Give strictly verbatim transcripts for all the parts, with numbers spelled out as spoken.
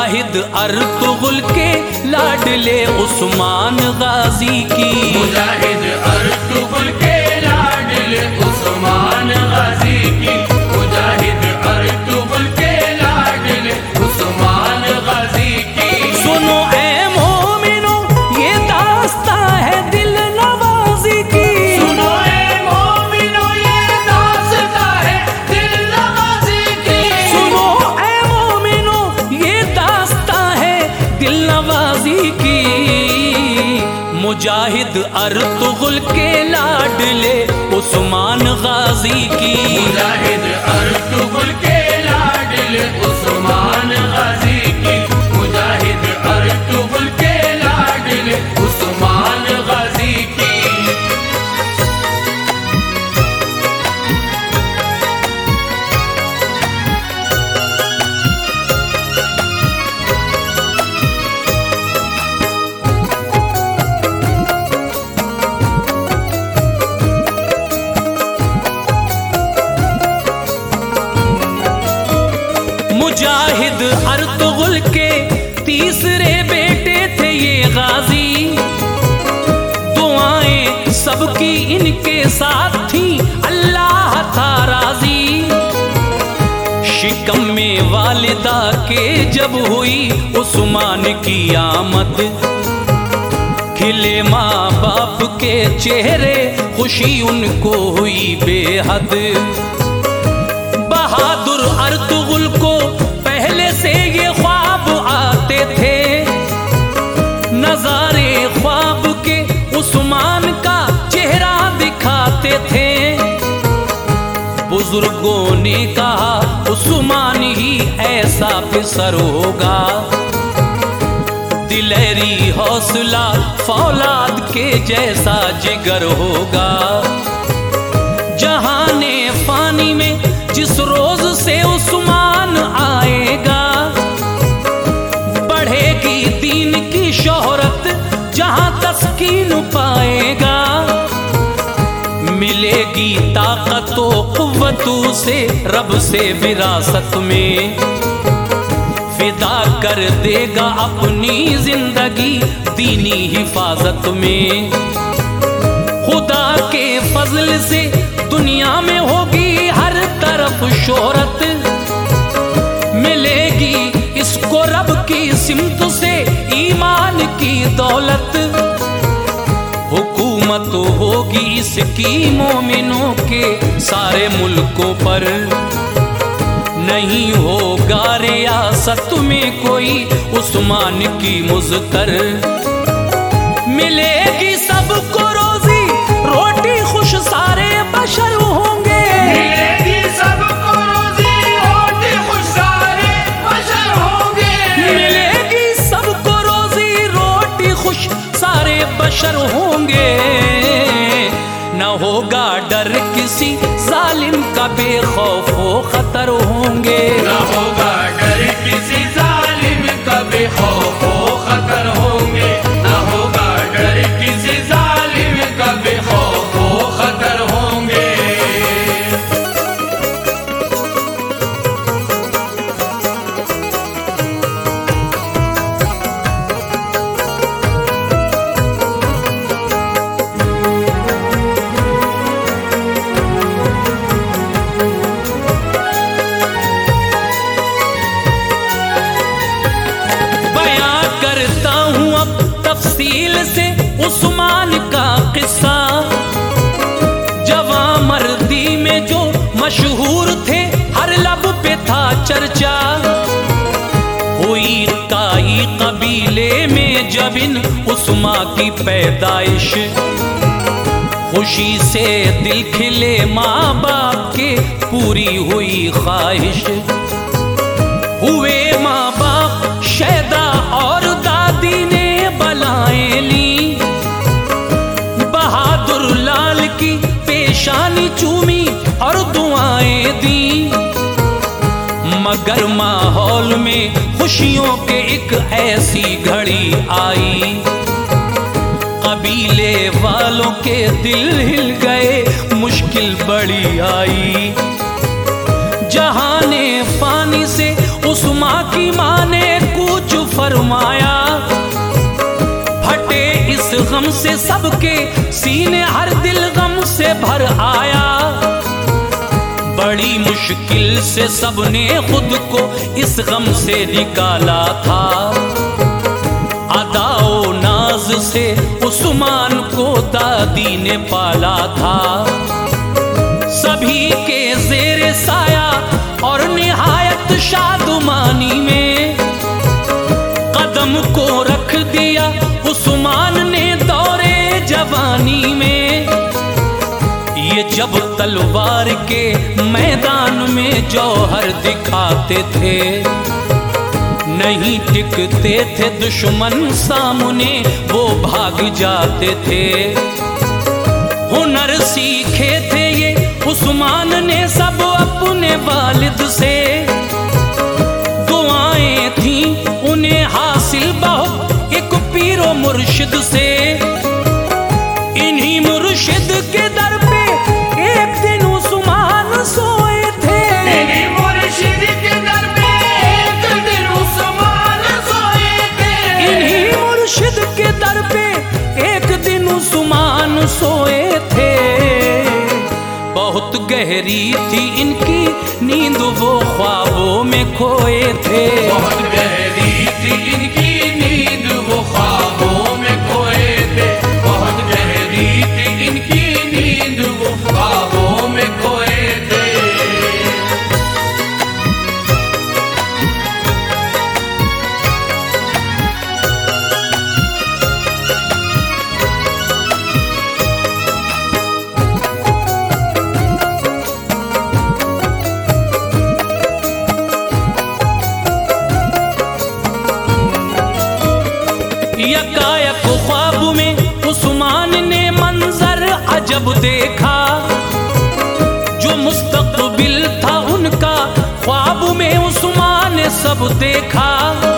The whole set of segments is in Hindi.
मुजाहिद अर्तुगरुल के लाडले उस्मान गाजी की, मुजाहिद अर्तुगरुल के लाडले उस्मान गाजी की, मुजाहिद अर्तुगरुल के लाडले उस्मान गाजी की। सुनो ए मोमिनो ये दास्तां है दिल नवाजी की, सुनो ए मोमिनो ये दास्तां है दिल नवाजी की, सुनो ए मोमिनो ये दास्तां है दिल नवाजी की। मुजाहिद अर्तुगरुल के लाडले उस्मान गाजी की, मुजाहिद अर्तुगरुल के लाडले उस्मान गाजी की, मुजाहिद अर्तुगरुल के लाडले उस्मान गाजी की। मुजाहिद अर्तुगरुल के तीसरे बेटे थे ये गाजी, दुआएं सबकी इनके साथ थी अल्लाह था राजी। शिकम में वालिदा के जब हुई उस्मान की आमद, खिले माँ बाप के चेहरे खुशी उनको हुई बेहद। बहादुर अर्तुगरुल को पहले से ये ख्वाब आते थे, नजारे ख्वाब के उस्मान का चेहरा दिखाते थे। बुजुर्गों ने कहा उस्मान ही ऐसा फिसर होगा, दिलेरी हौसला फौलाद के जैसा जिगर होगा। जहाने फानी में जिस रोज से उस्मान आएगा, बढ़ेगी दीन की शोहरत जहां तस्कीन पाएगा। मिलेगी ताकतो कुव्वतों से रब से विरासत में, फिदा कर देगा अपनी जिंदगी दीनी हिफाजत में। खुदा के फजल से दुनिया में होगी हर तरफ शोहरत, मिलेगी इसको रब की सिमत से ईमान की दौलत। हुकूमत होगी इसकी मोमिनों के सारे मुल्कों पर, नहीं होगा रियासत में कोई उस्मान की मुज़्तर। मिलेगी सबको रोजी रोटी खुश सारे बशर होंगे, मिलेगी सबको रोजी रोटी खुश सारे बशर होंगे, मिलेगी सबको रोजी रोटी खुश सारे बशर होंगे। न होगा डर किसी जालिम का बेखौफ खतर होंगे, न होगा डर किसी जालिम का बेखौफ खतर होंगे, न होगा डर किसी जालिम का बेखौफ खतर होंगे। तफसील से उस्मान का किस्सा, जवां मर्दी में जो मशहूर थे हर लब पे था चर्चा। हुई काई कबीले में जब इन उस्मा की पैदाइश, खुशी से दिल खिले माँ बाप के पूरी हुई ख्वाहिश। हुए माँ बाप शैदा और दादी ने बलाएं ली, बहादुर लाल की पेशानी चूमी और दुआएं दी। मगर माहौल में खुशियों के एक ऐसी घड़ी आई, कबीले वालों के दिल हिल गए, मुश्किल बड़ी आई। जहाने फानी से उस्मा की माँ ने कूच फरमाया, फटे इस गम से सबके सीने, हर दिल गम से भर आया। बड़ी मुश्किल से सबने खुद को इस गम से निकाला था। अदाओ नाज से उस्मान को दादी ने पाला था। सभी के ज़ेरे साया और निहायत शादुमानी में कदम को रख दिया उस्मान ने दौरे जवानी में। ये जब तलवार के मैदान में जौहर दिखाते थे, नहीं टिकते थे दुश्मन सामने, वो भाग जाते थे। हुनर सीखे थे ये उस्मान ने सब अपने वालिद से, दुआएं थी उन्हें हासिल बहुत एक पीरो मुर्शिद से। इन्हीं मुर्शिद के दर पे एक दिन उस्मान सोए थे। इन्हीं मुर्शिद के दर पे एक दिन उस्मान सोए थे। इन्हीं मुर्शिद के दर पे एक दिन उस्मान सोए थे। बहुत गहरी थी इनकी नींद, वो ख्वाबों में खोए थे। बहुत गहरी थी इनकी नींद, वो ख्वाबों में खोए थे। बहुत गहरी थी इनकी नींद, वो ख्वाबों में खोए थे। यकायक ख्वाब में उस्मान ने मंजर अजब देखा, जो मुस्तकबिल था उनका ख्वाब में उस्मान ने सब देखा।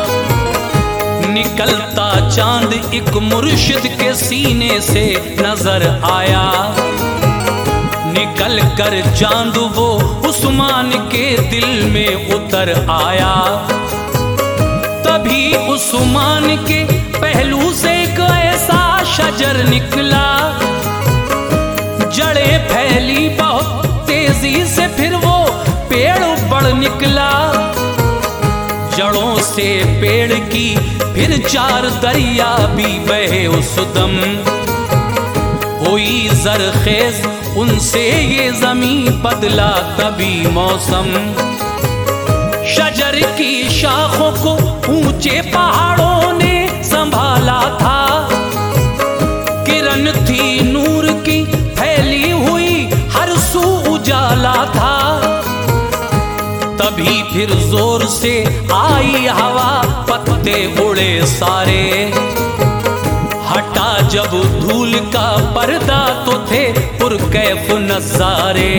निकलता चांद एक मुर्शिद के सीने से नजर आया, निकल कर चांद वो उस्मान के दिल में उतर आया। तभी उस्मान के पहलू से एक ऐसा शजर निकला, जड़ें फैली बहुत तेजी से, फिर वो पेड़ बढ़ निकला। जड़ों से पेड़ की फिर चार दरिया भी बहे उस दम, हुई जरखेज उनसे ये जमीन, बदला तभी मौसम। शजर की शाखों को ऊंचे पहाड़ों ने संभाला था, किरण थी नूर की फैली हुई, हर सू उजाला था। तभी फिर जोर से आई हवा, पत्ते उड़े सारे, हटा जब धूल का पर्दा तो थे पुरकैफ नजारे।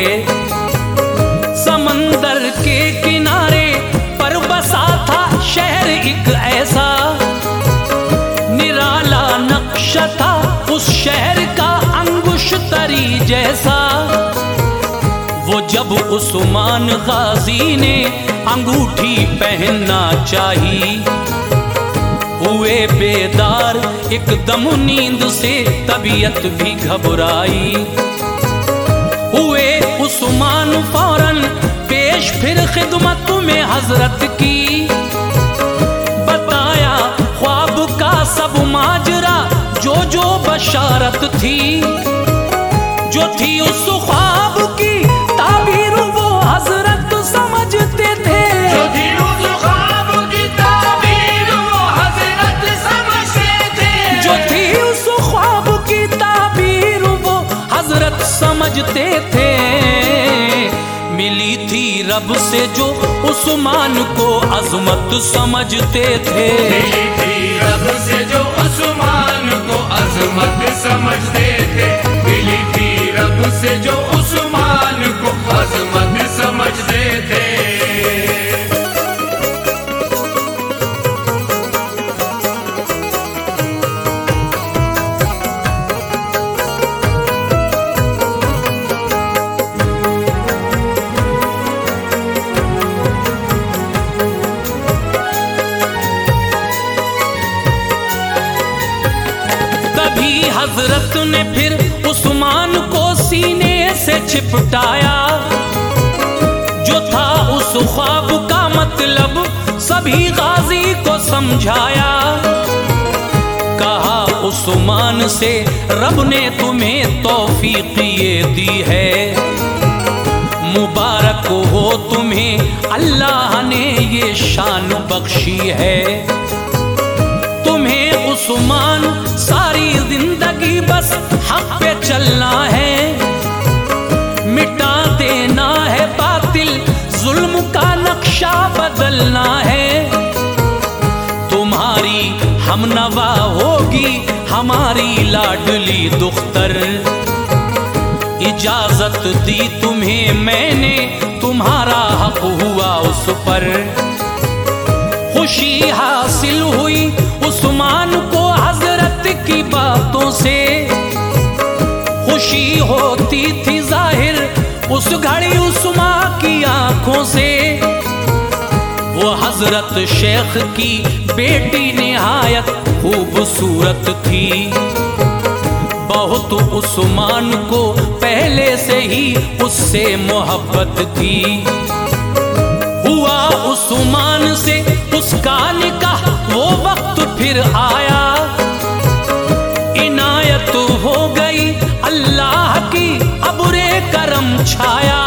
समंदर के किनारे पर बसा था शहर एक ऐसा, निराला नक्शा था उस शहर का अंगुश तरी जैसा। वो जब उस्मान गाजी ने अंगूठी पहनना चाही, हुए बेदार एकदम नींद से, तबीयत भी घबराई। हुए उस्मान फौरन पेश फिर खिदमत में हजरत की, बताया ख्वाब का सब माजरा, जो जो बशारत थी। जो थी उस ख्वाब की ताबीर वो हजरत समझते थे, जो थी उस ख्वाब की ताबीर वो हजरत समझते थे। जो थी उस ख्वाब की ताबीर वो हजरत समझते थे। मिली थी रब से जो उस्मान को अजमत समझते थे। मिली थी रब से जो उस्मान को अजमत समझते थे। मिली थी रब से जो उस्मान को अजमत समझते थे। तभी हजरत ने फिर उस्मान को सीने से चिपटाया। जो था उस ख्वाब का मतलब सभी गाजी को समझाया। कहा उस्मान से रब ने तुम्हें तौफीक ये दी है, मुबारक हो तुम्हें अल्लाह ने ये शान बख्शी है। तुम्हें उस्मान सारी जिंदगी बस हक पे चलना है, मिटा देना है बातिल, जुल्म का नक्शा बदलना है। तुम्हारी हमनवा होगी हमारी लाडली दुख्तर, इजाजत दी तुम्हें मैंने, तुम्हारा हक हुआ उस पर। खुशी हासिल हुई उस्मान को हजरत की बातों से, खुशी होती थी जाहिर उस घड़ी उस्मान की आंखों से। वो हजरत शेख की बेटी निहायत खूबसूरत थी, बहुत उस्मान को पहले से ही उससे मोहब्बत थी। हुआ उस्मान से उसका निकाह, वो वक्त फिर आया, इनायत हो गई अल्लाह की अबुरे करम छाया।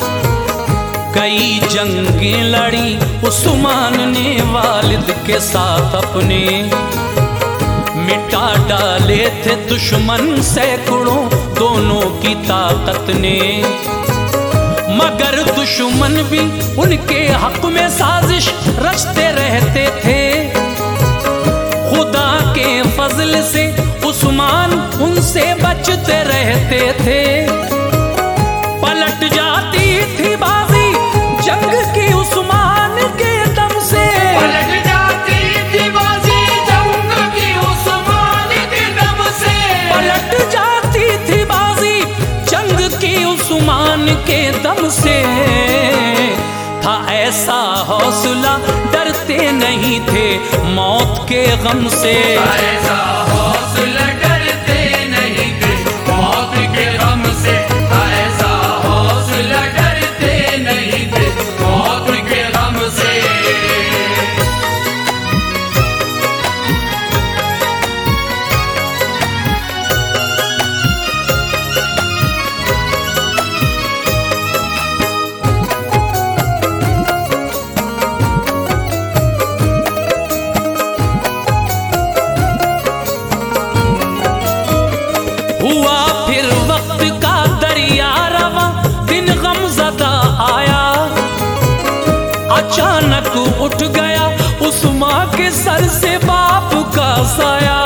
कई जंगें लड़ी उस्मान ने वालिद के साथ अपने, मिटा डाले थे दुश्मन सैकड़ों दोनं की ताकत ने। मगर दुश्मन भी उनके हक में साजिश रचते रहते थे, खुदा के फजल से उस्मान उनसे बचते रहते थे। पलट जाती थी बाजी जंग की उस्मान के दम से, पलट जाती थी बाजी जंग की उस्मान के दम से, पलट जाती थी बाजी जंग की उस्मान के दम से। था ऐसा हौसला डरते नहीं थे मौत के गम से, ऐसा हौसला डरते नहीं थे मौत के गम से, ऐसा हौसला डरते नहीं थे मौत के गम से। हुआ फिर वक्त का दरिया रवा, दिन गमज़दा आया। अचानक उठ गया उस्मान के सर से बाप का साया,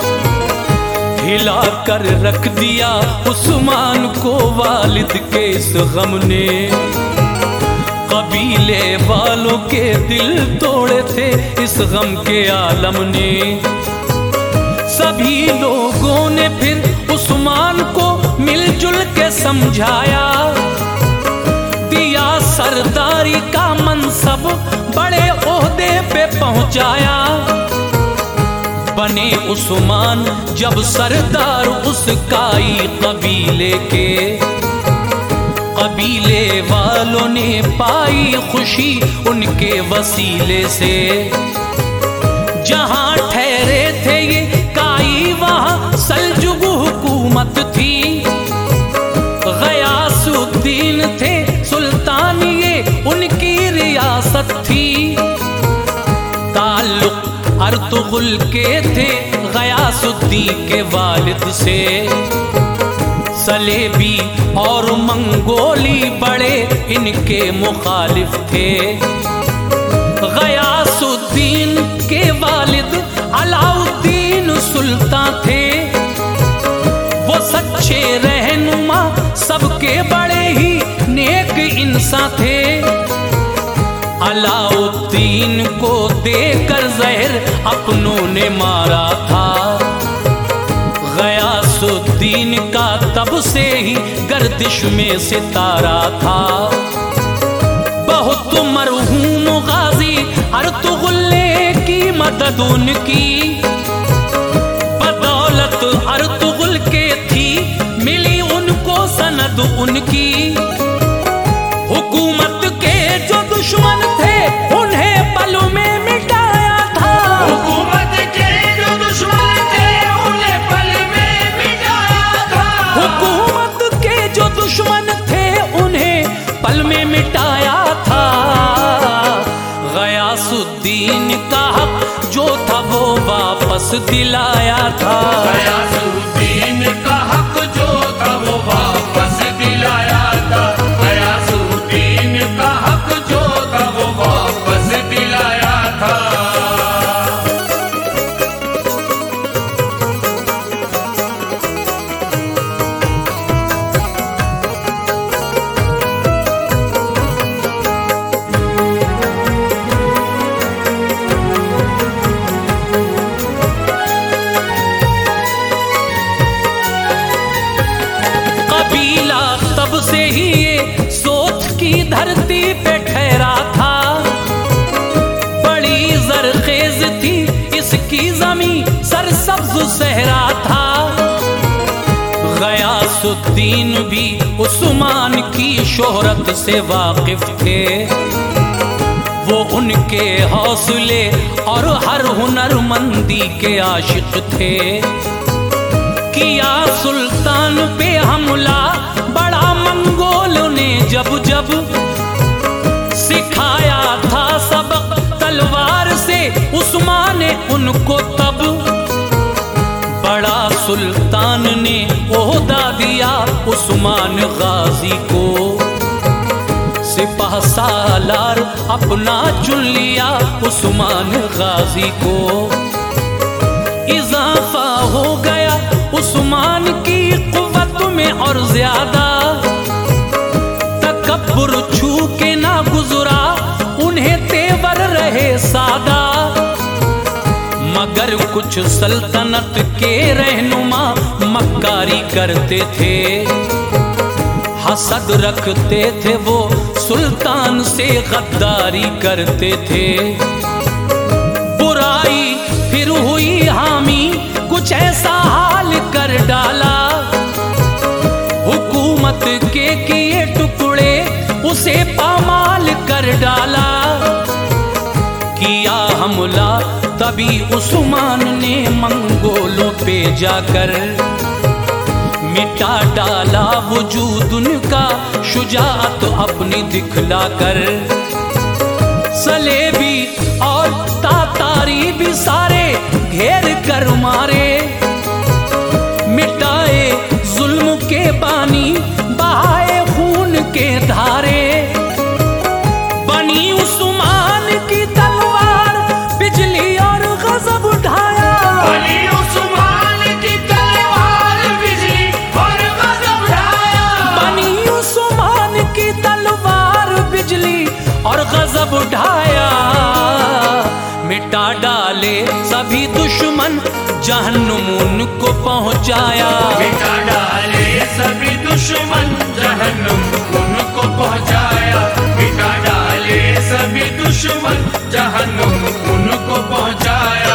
हिला कर रख दिया उस्मान को वालिद के इस गम ने। कबीले वालों के दिल तोड़े थे इस गम के आलम ने। सभी लोगों ने फिर उस्मान को मिलजुल के समझाया, दिया सरदारी का मनसब बड़े ओहदे पे पहुंचाया। बने उस्मान जब सरदार उस काई कबीले के, कबीले वालों ने पाई खुशी उनके वसीले से। जहां ठहरे थे ये काई वहां सल्जुग हुकूमत थी, गयासुद्दीन थे सुल्तान ये उनकी रियासत थी। ताल्लुक अर्तुगरुल के थे गयासुद्दीन के वालिद से, सलेबी और मंगोली बड़े इनके मुखालिफ थे। गयासुद्दीन के वालिद अलाउद्दीन सुल्तान थे, वो सच्चे रहनुमा सबके बड़े ही नेक इंसान थे। अलाउद्दीन को देकर जहर अपनों ने मारा था, गयासुद्दीन का तब से ही गर्दिश में सितारा था। बहुत मरहूम गाजी अर्तुगरुल की मदद उनकी, बदौलत वापस दिलाया था। गयासुद्दीन का हक जो था वो वापस दिलाया था। गयासुद्दीन का हक जो था वो वापस दिलाया था। कबीला तब से ही ये सोच की धरती पे ठहरा था। बड़ी जरखेज थी इसकी जमीन, सरसब्ज सहरा था। गयासुद्दीन भी उस्मान की शोहरत से वाकिफ थे। वो उनके हौसले और हर हुनरमंदी के आशिक थे। किया सुल्तान पे हमला बड़ा मंगोलों ने जब जब, सिखाया था सबक तलवार से उस्मान ने उनको तब। बड़ा सुल्तान ने ओहदा दिया उस्मान गाजी को, सिपाह सालार अपना चुन लिया उस्मान गाजी को। इजाफा हो गया उस्मान की कुव्वत में और ज्यादा, तकब्बुर छू के ना गुजरा उन्हें तेवर रहे सादा। मगर कुछ सल्तनत के रहनुमा मक्कारी करते थे, हसद रखते थे वो सुल्तान से गद्दारी करते थे। बुराई फिर हुई हामी, कुछ ऐसा हाल कर डाला, हुकूमत के किए टुकड़े उसे पामाल कर डाला। किया हमला तभी उस्मान ने मंगोलों पे जाकर, मिटा डाला वजूद उनका शुजाअत अपनी दिखलाकर। सलेबी और तातारी भी सारे घेर कर मारे, मिटाए जुल्म के पानी बहाए खून के धारे। बनी उस्मान की तलवार बिजली और गजब उठाया, बनी उस्मान की तलवार बिजली और गजब उठाया। बनी उस्मान की तलवार बिजली और गजब उठाया। मिटा डाले सभी दुश्मन जहन्नुम उनको पहुंचाया। मिटा डाले सभी दुश्मन जहन्नुम उनको पहुंचाया। मिटा डाले सभी दुश्मन जहन्नुम उनको पहुंचाया।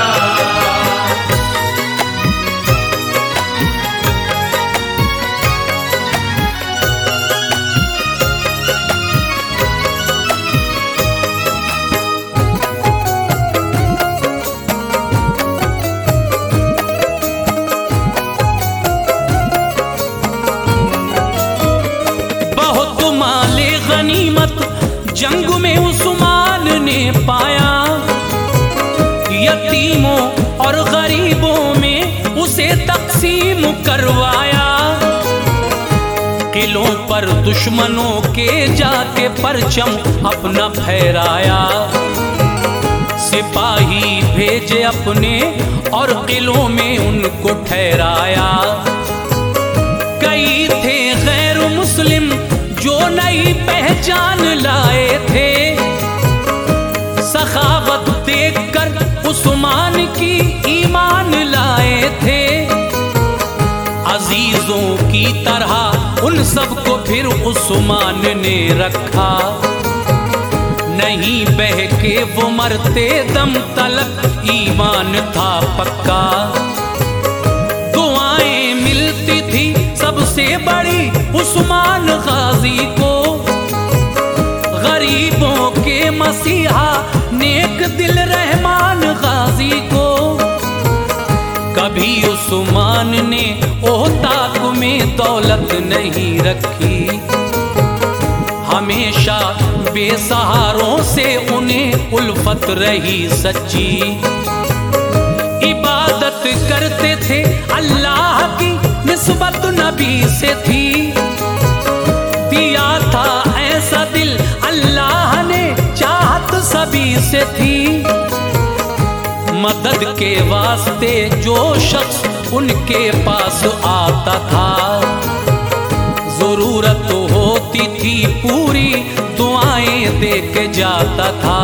जंग में उस्मान ने पाया, यतीमों और गरीबों में उसे तकसीम करवाया। किलों पर दुश्मनों के जाके परचम अपना फहराया। सिपाही भेजे अपने और किलों में उनको ठहराया। कई थे गैर मुस्लिम जो नई पहचान लाए थे, सखावत देखकर उस्मान की ईमान लाए थे। अजीजों की तरह उन सबको फिर उस्मान ने रखा, नहीं बहके वो मरते दम तलक ईमान था पक्का। दुआएं मिलती थी सबसे बड़ी उस्मान गाजी को, गरीबों के मसीहा नेक दिल रहमान गाजी को। कभी उस्मान ने ओहताक में दौलत नहीं रखी, हमेशा बेसहारों से उन्हें उल्फत रही सच्ची। इबादत निस्बत नबी से थी। दिया था ऐसा दिल अल्लाह ने, चाहत सभी से थी। मदद के वास्ते जो शख्स उनके पास आता था, जरूरत होती थी पूरी दुआएं दे के जाता था।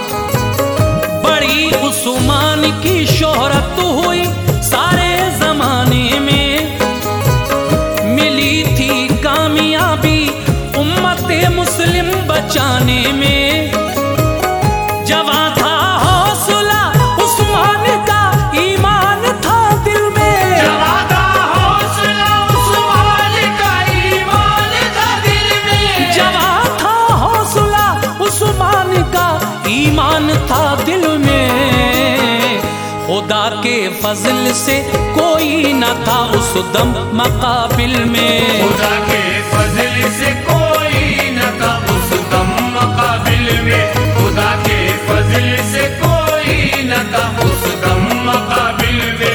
बड़ी उस्मान की शोहरत हुई सारे जमाने में, मिली थी कामयाबी उम्मते मुस्लिम बचाने में। जवां था हौसला उस्मान का, ईमान था दिल में। जवां था हौसला उस्मान का, ईमान था दिल में। जवां था हौसला उस्मान का, ईमान था दिल में। खुदा के फजल से कोई न था उस दम मकाबिल में। खुदा के फजल से कोई न था उस दम मकाबिल में। खुदा के फजल से कोई न था उस दम मकाबिल में।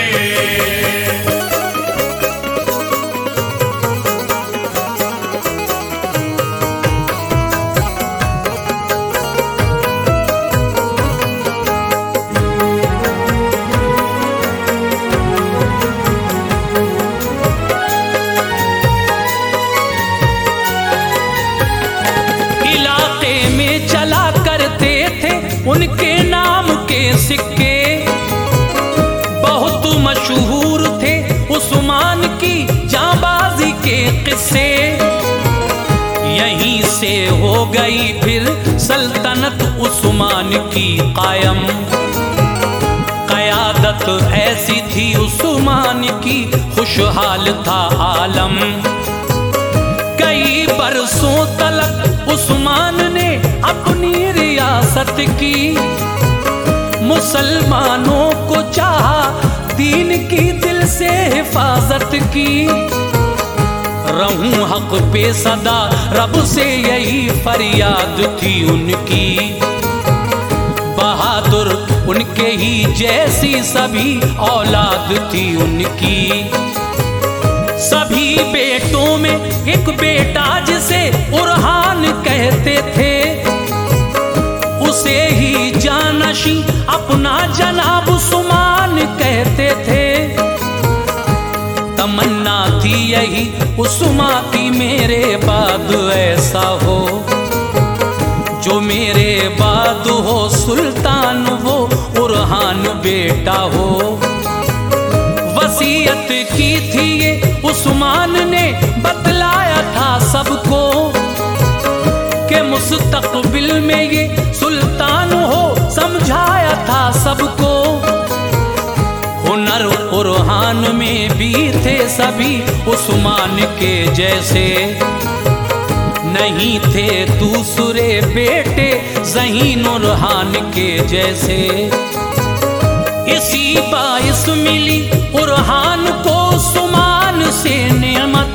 उनके नाम के सिक्के बहुत मशहूर थे, उस्मान की जांबाजी के किस्से। यहीं से हो गई फिर सल्तनत उस्मान की कायम। क़यादत ऐसी थी उस्मान की, खुशहाल था आलम। कई बरसों तलक उस्मान ने अपनी रियासत की, मुसलमानों को चाहा दीन की दिल से हिफाजत की। रहूं हक पे सदा रब से यही फरियाद थी उनकी। बहादुर उनके ही जैसी सभी औलाद थी उनकी। सभी बेटों में एक बेटा जिसे उरहान कहते थे, उसे ही जानशी अपना जनाब उस्मान कहते थे। तमन्ना थी यही उस्मान की मेरे बाद ऐसा हो, जो मेरे बाद हो सुल्तान वो उरहान बेटा हो। वसीयत की थी ये उस्मान ने, बतलाया था सबको कि मुस्तकबिल में ये सुल्तान हो, समझाया था सबको। हुनर उरहान में भी थे सभी उस्मान के जैसे, नहीं थे दूसरे बेटे ज़हीन उरहान के जैसे। इसी बाइस मिली उरहान को उस्मान से नेमत,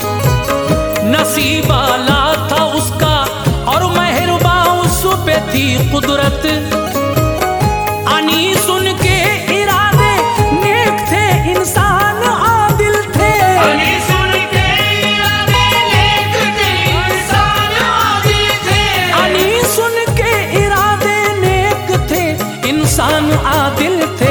नसीबाला था उसका और मेहरबा उस पे थी कुदरत। अनीस उनके इरादे नेक थे, इंसान आदिल थे। अनीस उनके इरादे नेक थे, इंसान आदिल थे। अनीस उनके इरादे नेक थे, इंसान आदिल थे।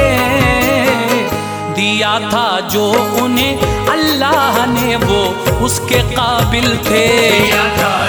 दिया था जो उन्हें अल्लाह ने वो उसके काबिल थे। दिया था